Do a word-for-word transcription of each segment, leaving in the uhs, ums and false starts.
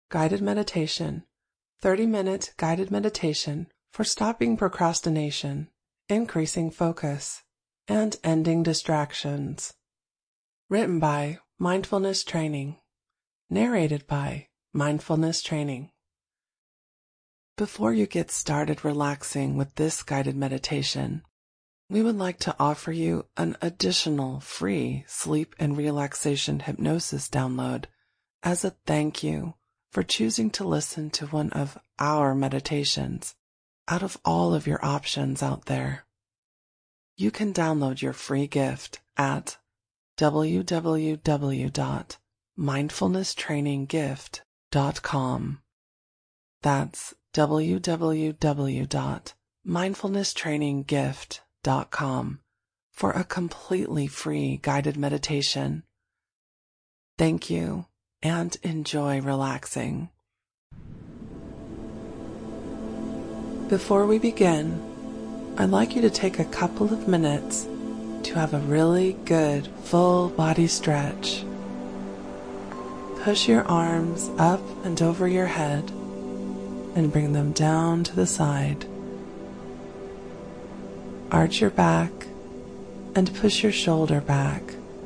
Guided Meditation, thirty minute guided meditation for stopping procrastination, increasing focus, and ending distractions. Written by Mindfulness Training. Narrated by Mindfulness Training. Before you get started relaxing with this guided meditation, we would like to offer you an additional free sleep and relaxation hypnosis download as a thank you for choosing to listen to one of our meditations out of all of your options out there. You can download your free gift at w w w dot mindfulness training gift dot com. That's w w w dot mindfulness training gift dot com for a completely free guided meditation. Thank you and enjoy relaxing. Before we begin, I'd like you to take a couple of minutes to have a really good full body stretch. Push your arms up and over your head and bring them down to the side. Arch your back and push your shoulder back.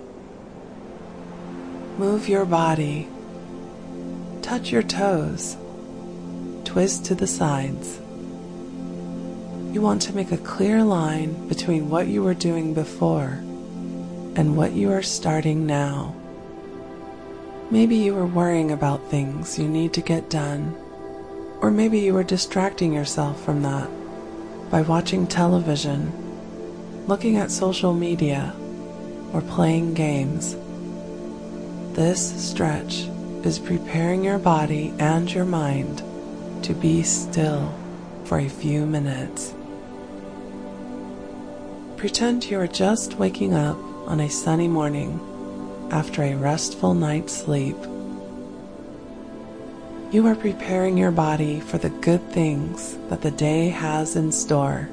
Move your body. Touch your toes. Twist to the sides. You want to make a clear line between what you were doing before and what you are starting now. Maybe you were worrying about things you need to get done, or maybe you were distracting yourself from that by watching television, looking at social media, or playing games. This stretch is preparing your body and your mind to be still for a few minutes. Pretend you are just waking up on a sunny morning after a restful night's sleep. You are preparing your body for the good things that the day has in store.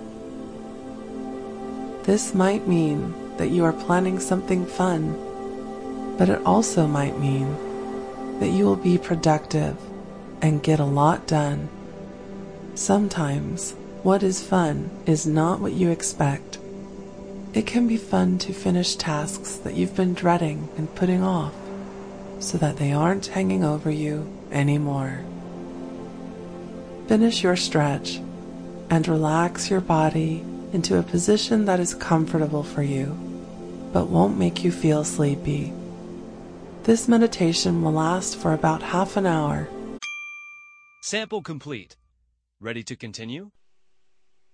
This might mean that you are planning something fun, but it also might mean that you will be productive and get a lot done. Sometimes what is fun is not what you expect. It can be fun to finish tasks that you've been dreading and putting off so that they aren't hanging over you anymore. Finish your stretch and relax your body into a position that is comfortable for you, but won't make you feel sleepy. This meditation will last for about half an hour. Sample complete. Ready to continue?